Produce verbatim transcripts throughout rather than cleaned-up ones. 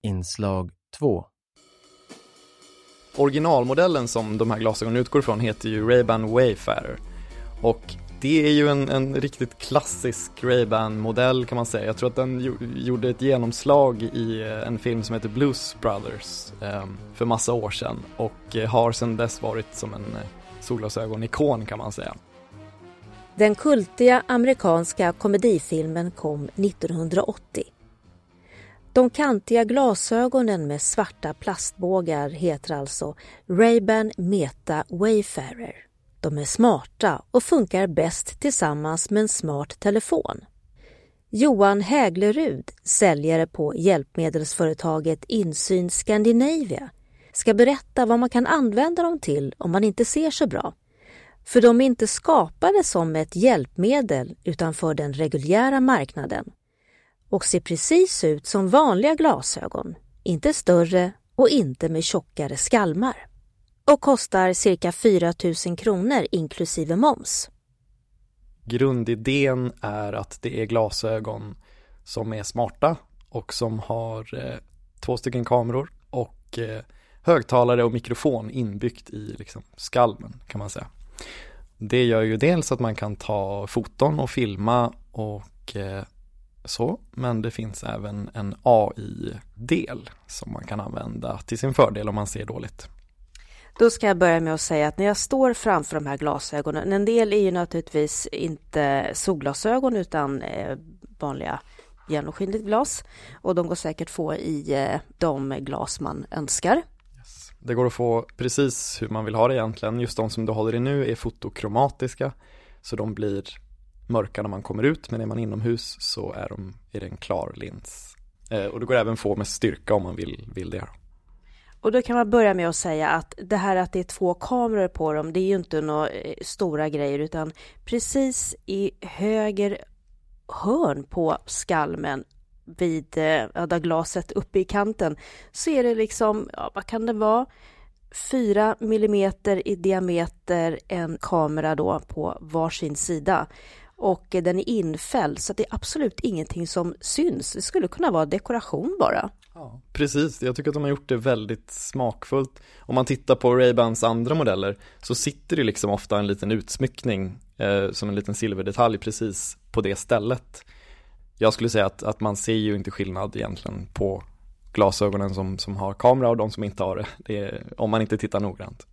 Inslag två. Originalmodellen som de här glasögonen utgår från heter ju Ray-Ban Wayfarer. Och det är ju en, en riktigt klassisk Ray-Ban-modell kan man säga. Jag tror att den gjorde ett genomslag i en film som heter Blues Brothers eh, för massa år sedan. Och har sedan dess varit som en eh, solglasögon-ikon kan man säga. Den kultiga amerikanska komedifilmen kom nittonhundraåttio. De kantiga glasögonen med svarta plastbågar heter alltså Ray-Ban Meta Wayfarer. De är smarta och funkar bäst tillsammans med en smart telefon. Johan Häglerud, säljare på hjälpmedelsföretaget Insyn Scandinavia, ska berätta vad man kan använda dem till om man inte ser så bra. För de är inte skapade som ett hjälpmedel utan för den reguljära marknaden. Och ser precis ut som vanliga glasögon, inte större och inte med tjockare skalmar. Och kostar cirka fyra tusen kronor inklusive moms. Grundidén är att det är glasögon som är smarta och som har eh, två stycken kameror och eh, högtalare och mikrofon inbyggt i liksom, skalmen kan man säga. Det gör ju dels att man kan ta foton och filma och eh, så, men det finns även en A I-del som man kan använda till sin fördel om man ser dåligt. Då ska jag börja med att säga att när jag står framför de här glasögonen, en del är ju naturligtvis inte solglasögon utan eh, vanliga genomskinligt glas och de går säkert få i eh, de glas man önskar. Yes. Det går att få precis hur man vill ha det egentligen. Just de som du håller i nu är fotokromatiska så de blir mörka när man kommer ut, men är man inomhus så är, de, är det en klar lins. Eh, och det går även få med styrka om man vill, vill det. Och då kan man börja med att säga att det här att det är två kameror på dem, det är ju inte några stora grejer utan precis i höger hörn på skalmen vid ja, där glaset uppe i kanten så är det liksom, ja, vad kan det vara? Fyra millimeter i diameter en kamera då på varsin sida. Och den är infälld så det är absolut ingenting som syns. Det skulle kunna vara dekoration bara. Ja, precis. Jag tycker att de har gjort det väldigt smakfullt. Om man tittar på Ray-Bans andra modeller så sitter det liksom ofta en liten utsmyckning eh, som en liten silverdetalj precis på det stället. Jag skulle säga att, att man ser ju inte skillnad egentligen på glasögonen som, som har kamera och de som inte har det. Det är, om man inte tittar noggrant.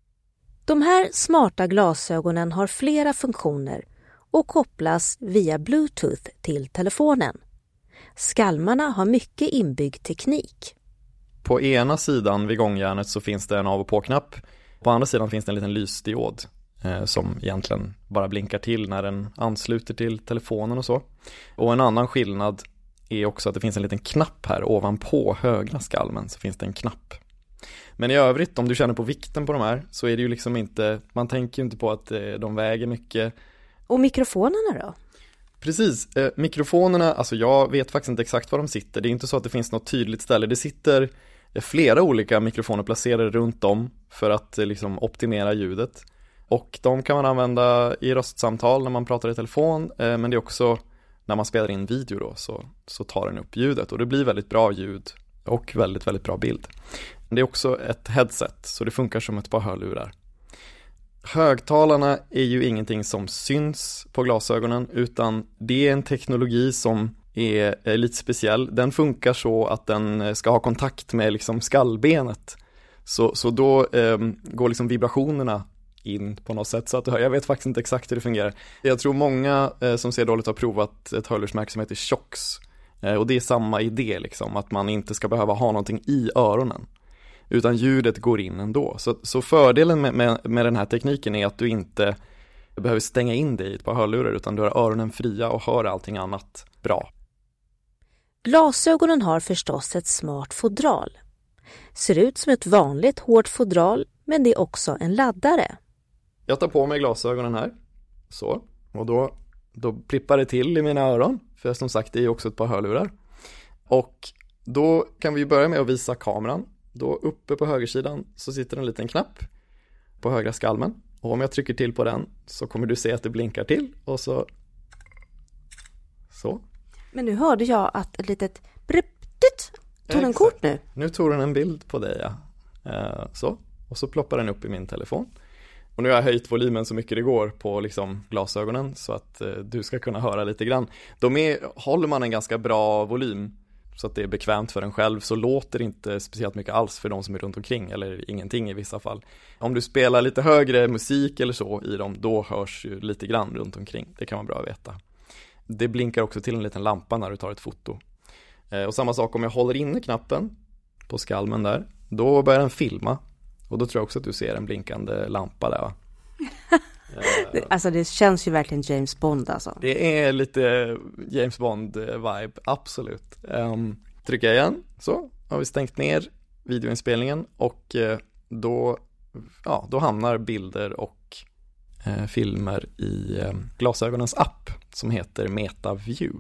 De här smarta glasögonen har flera funktioner och kopplas via Bluetooth till telefonen. Skalmarna har mycket inbyggd teknik. På ena sidan vid gångjärnet så finns det en av- och på-knapp. På andra sidan finns det en liten lysdiod eh, som egentligen bara blinkar till när den ansluter till telefonen och så. Och en annan skillnad är också att det finns en liten knapp här ovanpå högra skalmen så finns det en knapp. Men i övrigt, om du känner på vikten på de här så är det ju liksom inte, man tänker ju inte på att eh, de väger mycket. Och mikrofonerna då? Precis, eh, mikrofonerna, alltså jag vet faktiskt inte exakt var de sitter. Det är inte så att det finns något tydligt ställe. Det sitter eh, flera olika mikrofoner placerade runt om för att eh, liksom optimera ljudet. Och de kan man använda i röstsamtal när man pratar i telefon. Eh, men det är också när man spelar in video då så, så tar den upp ljudet. Och det blir väldigt bra ljud och väldigt, väldigt bra bild. Det är också ett headset så det funkar som ett par hörlurar. Högtalarna är ju ingenting som syns på glasögonen utan det är en teknologi som är, är lite speciell. Den funkar så att den ska ha kontakt med liksom skallbenet. Så, så då eh, går liksom vibrationerna in på något sätt. Så att, jag vet faktiskt inte exakt hur det fungerar. Jag tror många eh, som ser dåligt har provat ett hörlursmärke som heter Shox. Eh, och det är samma idé liksom, att man inte ska behöva ha någonting i öronen. Utan ljudet går in ändå. Så, så fördelen med, med, med den här tekniken är att du inte behöver stänga in dig i ett par hörlurar utan du har öronen fria och hör allting annat bra. Glasögonen har förstås ett smart fodral. Ser ut som ett vanligt hårt fodral men det är också en laddare. Jag tar på mig glasögonen här. Så. Och då, då plippar det till i mina öron. För som sagt det är också ett par hörlurar. Och då kan vi börja med att visa kameran. Då uppe på högersidan så sitter en liten knapp på högra skalmen. Och om jag trycker till på den så kommer du se att det blinkar till. Och så... Så. Men nu hörde jag att ett litet brippt Tog den kort nu? Nu tog den en bild på dig, ja. Uh, så. Och så ploppar den upp i min telefon. Och nu har jag höjt volymen så mycket det går på liksom glasögonen så att uh, du ska kunna höra lite grann. De är, håller man en ganska bra volym så att det är bekvämt för en själv, så låter det inte speciellt mycket alls för de som är runt omkring, eller ingenting i vissa fall. Om du spelar lite högre musik eller så i dem, då hörs ju lite grann runt omkring. Det kan vara bra att veta. Det blinkar också till en liten lampa när du tar ett foto. Uh, och samma sak om jag håller inne knappen på skalmen där, då börjar den filma. Och då tror jag också att du ser en blinkande lampa där, va? Alltså det känns ju verkligen James Bond alltså. Det är lite James Bond-vibe, absolut. Um, trycker jag igen, så har vi stängt ner videoinspelningen. Och uh, då, ja, då hamnar bilder och uh, filmer i uh, glasögonens app som heter MetaView.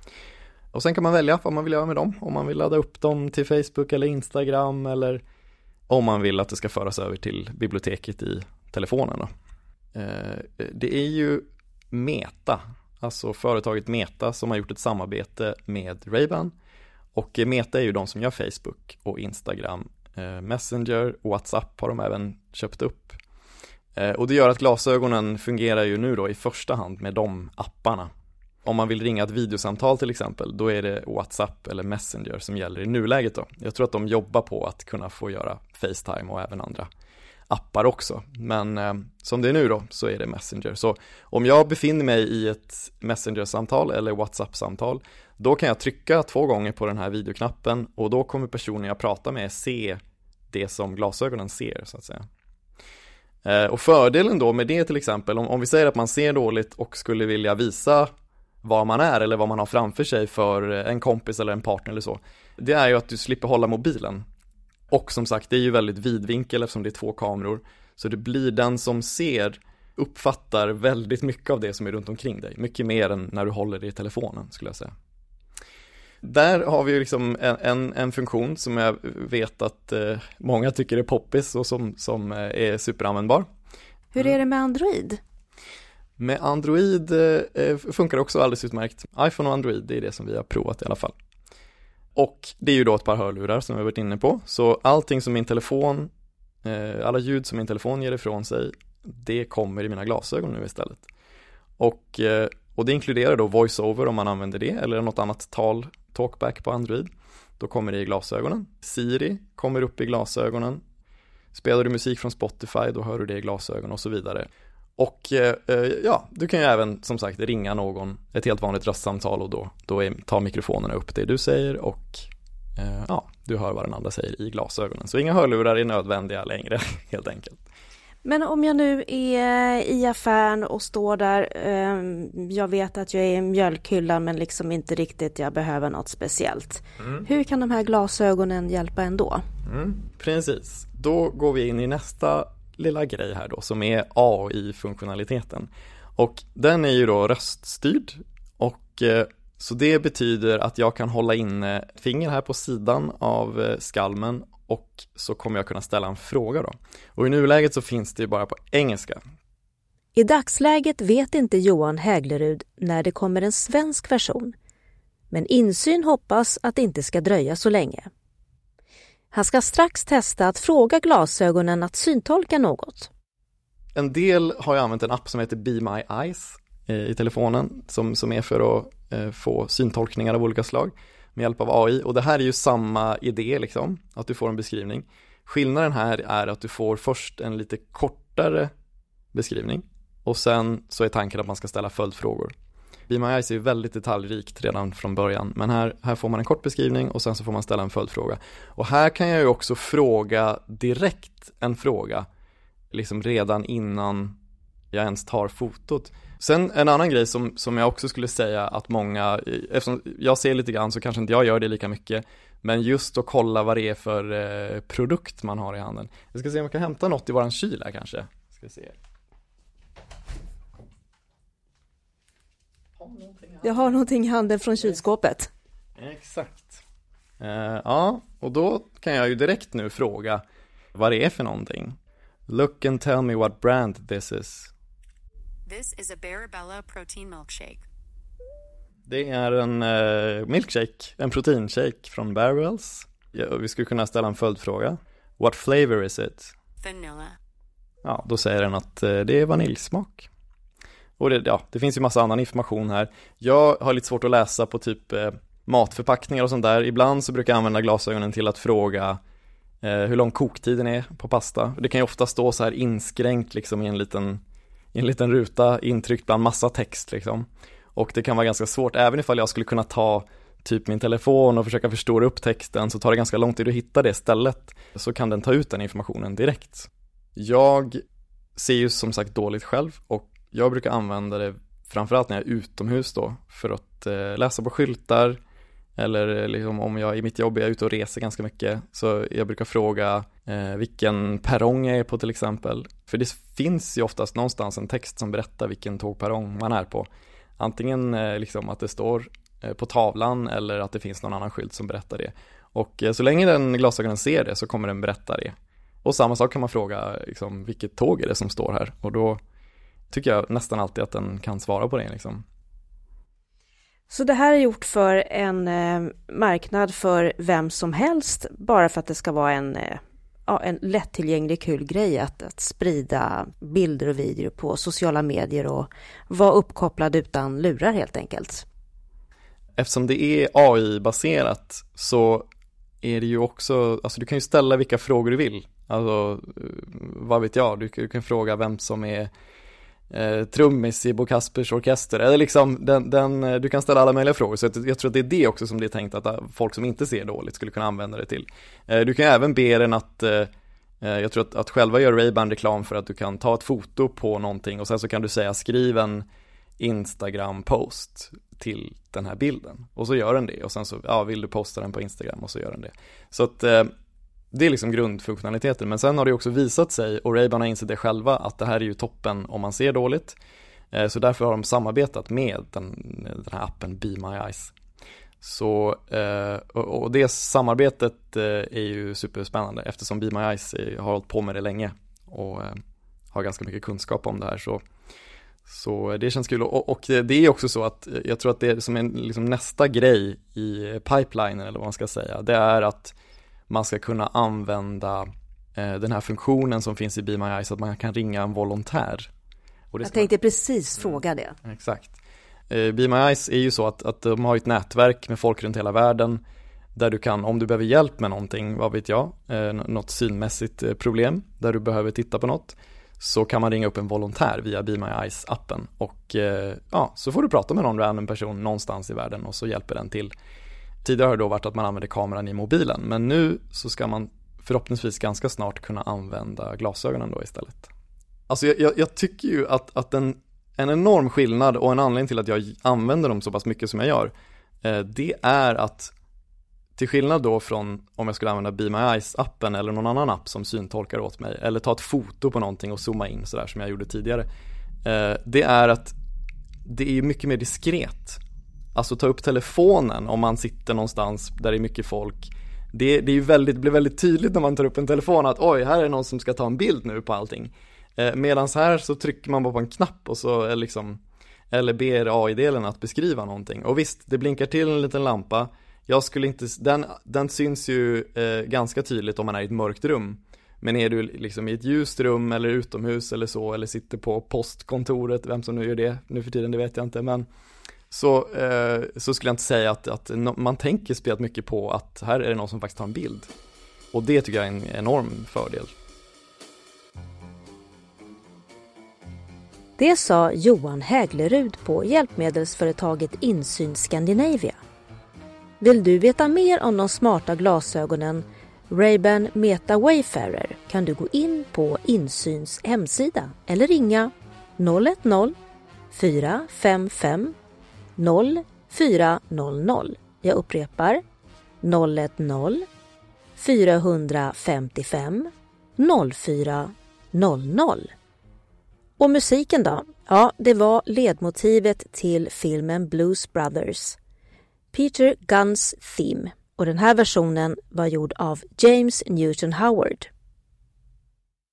Och sen kan man välja vad man vill göra med dem. Om man vill ladda upp dem till Facebook eller Instagram, eller om man vill att det ska föras över till biblioteket i telefonen då. Eh, det är ju Meta, alltså företaget Meta, som har gjort ett samarbete med Ray-Ban. Och Meta är ju de som gör Facebook och Instagram, eh, Messenger, WhatsApp har de även köpt upp. Eh, och det gör att glasögonen fungerar ju nu då i första hand med de apparna. Om man vill ringa ett videosamtal till exempel, då är det WhatsApp eller Messenger som gäller i nuläget då. Jag tror att de jobbar på att kunna få göra FaceTime och även andra appar också. Men eh, som det är nu då, så är det Messenger. Så om jag befinner mig i ett Messenger-samtal eller WhatsApp-samtal, då kan jag trycka två gånger på den här videoknappen och då kommer personen jag pratar med se det som glasögonen ser, så att säga. Eh, och fördelen då med det till exempel, om, om vi säger att man ser dåligt och skulle vilja visa var man är eller vad man har framför sig för en kompis eller en partner eller så, det är ju att du slipper hålla mobilen. Och som sagt, det är ju väldigt vidvinkel eftersom det är två kameror, så det blir den som ser uppfattar väldigt mycket av det som är runt omkring dig, mycket mer än när du håller det i telefonen, skulle jag säga. Där har vi ju liksom en, en, en funktion som jag vet att eh, många tycker är poppis och som, som eh, är superanvändbar. Hur är det med Android? Med Android eh, funkar det också alldeles utmärkt. iPhone och Android, det är det som vi har provat i alla fall. Och det är ju då ett par hörlurar som vi har varit inne på. Så allting som min telefon, eh, alla ljud som min telefon ger ifrån sig, det kommer i mina glasögon nu istället. Och, eh, och det inkluderar då voiceover om man använder det, eller något annat tal, talkback på Android. Då kommer det i glasögonen. Siri kommer upp i glasögonen. Spelar du musik från Spotify, då hör du det i glasögon och så vidare. Och eh, ja, du kan ju även som sagt ringa någon, ett helt vanligt röstsamtal, och då, då är, tar mikrofonerna upp det du säger och eh, ja, du hör vad den andra säger i glasögonen. Så inga hörlurar är nödvändiga längre, helt enkelt. Men om jag nu är i affären och står där, eh, jag vet att jag är i mjölkhyllan men liksom inte riktigt, jag behöver något speciellt. Mm. Hur kan de här glasögonen hjälpa ändå? Mm, precis, då går vi in i nästa lilla grej här då, som är A I-funktionaliteten. Och den är ju då röststyrd, och eh, så det betyder att jag kan hålla in ett finger här på sidan av eh, skalmen, och så kommer jag kunna ställa en fråga då. Och i nuläget så finns det ju bara på engelska. I dagsläget vet inte Johan Häglerud när det kommer en svensk version. Men insyn hoppas att det inte ska dröja så länge. Han ska strax testa att fråga glasögonen att syntolka något. En del har ju använt en app som heter Be My Eyes i telefonen, som, som är för att eh, få syntolkningar av olika slag med hjälp av A I. Och det här är ju samma idé liksom, att du får en beskrivning. Skillnaden här är att du får först en lite kortare beskrivning, och sen så är tanken att man ska ställa följdfrågor. Be My Eyes är ju väldigt detaljrikt redan från början, men här, här får man en kort beskrivning och sen så får man ställa en följdfråga. Och här kan jag ju också fråga direkt en fråga, liksom redan innan jag ens tar fotot. Sen en annan grej som, som jag också skulle säga att många, eftersom jag ser lite grann så kanske inte jag gör det lika mycket, men just att kolla vad det är för eh, produkt man har i handen. Jag ska se om jag kan hämta något i våran kyl här kanske. Ska se. Jag har någonting i handen från kylskåpet. Exakt. Uh, ja, och då kan jag ju direkt nu fråga vad det är för någonting. Look and tell me what brand this is. This is a Barabella protein milkshake. Det är en uh, milkshake, en proteinshake från Barabells. Ja, vi skulle kunna ställa en följdfråga. What flavor is it? Vanilla. Ja, då säger den att det är vaniljsmak. Och det, ja, det finns ju massa annan information här. Jag har lite svårt att läsa på typ eh, matförpackningar och sånt där. Ibland så brukar jag använda glasögonen till att fråga eh, hur lång koktiden är på pasta. Det kan ju ofta stå så här inskränkt liksom i en liten, i en liten ruta, intryckt bland massa text liksom. Och det kan vara ganska svårt, även ifall jag skulle kunna ta typ min telefon och försöka förstora upp texten, så tar det ganska lång tid att hitta det stället, så kan den ta ut den informationen direkt. Jag ser ju som sagt dåligt själv, och jag brukar använda det framförallt när jag är utomhus då, för att eh, läsa på skyltar, eller liksom om jag i mitt jobb är ute och reser ganska mycket, så jag brukar fråga eh, vilken perrong jag är på till exempel. För det finns ju oftast någonstans en text som berättar vilken tågperrong man är på. Antingen eh, liksom att det står eh, på tavlan, eller att det finns någon annan skylt som berättar det. Och eh, så länge den glasögonen ser det, så kommer den berätta det. Och samma sak kan man fråga liksom, vilket tåg är det som står här, och då tycker jag nästan alltid att den kan svara på det liksom. Så det här är gjort för en eh, marknad för vem som helst, bara för att det ska vara en, eh, ja, en lättillgänglig kul grej att, att sprida bilder och videor på sociala medier och vara uppkopplad utan lurar helt enkelt. Eftersom det är A I-baserat så är det ju också, alltså du kan ju ställa vilka frågor du vill. Alltså, vad vet jag, du, du kan fråga vem som är eh, trummis i Bo Kaspers orkester, eller liksom den, den, du kan ställa alla möjliga frågor, så jag, jag tror att det är det också som det är tänkt att folk som inte ser dåligt skulle kunna använda det till. Eh, du kan även be den att eh, jag tror att, att själva gör Ray-Ban reklam för att du kan ta ett foto på någonting, och sen så kan du säga skriv en Instagram-post till den här bilden, och så gör den det, och sen så ja, vill du posta den på Instagram, och så gör den det. Så att eh, det är liksom grundfunktionaliteten, men sen har det också visat sig, och Ray-Ban har insett det själva, att det här är ju toppen om man ser dåligt. Eh, så därför har de samarbetat med den, den här appen Be My Eyes. Så, eh, och, och det samarbetet eh, är ju superspännande, eftersom Be My Eyes är, har hållit på med det länge och eh, har ganska mycket kunskap om det här, så Så det känns kul, och, och det är också så att jag tror att det är som en liksom nästa grej i pipelinen, eller vad man ska säga, det är att man ska kunna använda eh, den här funktionen som finns i Be My Eyes, att man kan ringa en volontär. Och det jag tänkte man... precis fråga det. Mm, exakt. Eh, Be My Eyes är ju så att, att de har ett nätverk med folk runt hela världen, där du kan, om du behöver hjälp med någonting, vad vet jag, eh, något synmässigt problem, där du behöver titta på något, så kan man ringa upp en volontär via Be My Eyes-appen, och eh, ja, så får du prata med någon random person någonstans i världen, och så hjälper den till. Tidigare har det då varit att man använder kameran i mobilen, men nu så ska man förhoppningsvis ganska snart kunna använda glasögonen då istället. Alltså jag, jag, jag tycker ju att, att en, en enorm skillnad, och en anledning till att jag använder dem så pass mycket som jag gör, eh, det är att till skillnad då från om jag skulle använda Be My Eyes-appen eller någon annan app som syntolkar åt mig, eller ta ett foto på någonting och zooma in sådär som jag gjorde tidigare, eh, det är att det är mycket mer diskret. Alltså ta upp telefonen om man sitter någonstans där det är mycket folk. Det, det, är ju väldigt, det blir väldigt tydligt när man tar upp en telefon att oj, här är någon som ska ta en bild nu på allting. Eh, medans här så trycker man bara på en knapp, och så är liksom, eller ber A I-delen att beskriva någonting. Och visst, det blinkar till en liten lampa. Jag skulle inte, den, den syns ju eh, ganska tydligt om man är i ett mörkt rum. Men är du liksom i ett ljust rum eller utomhus eller så, eller sitter på postkontoret, vem som nu gör det nu för tiden, det vet jag inte, men så, eh, så skulle jag inte säga att, att no, man tänker spelat mycket på att här är det någon som faktiskt tar en bild. Och det tycker jag är en enorm fördel. Det sa Johan Häglerud på hjälpmedelsföretaget Insyn Scandinavia. Vill du veta mer om de smarta glasögonen Ray-Ban Meta Wayfarer, kan du gå in på Insyns hemsida eller ringa noll ett noll fyra fem fem noll fyra noll noll. Jag upprepar noll ett noll fyra fem fem noll fyra noll noll. Och musiken då? Ja, det var ledmotivet till filmen Blues Brothers, Peter Gunn's Theme, och den här versionen var gjord av James Newton Howard.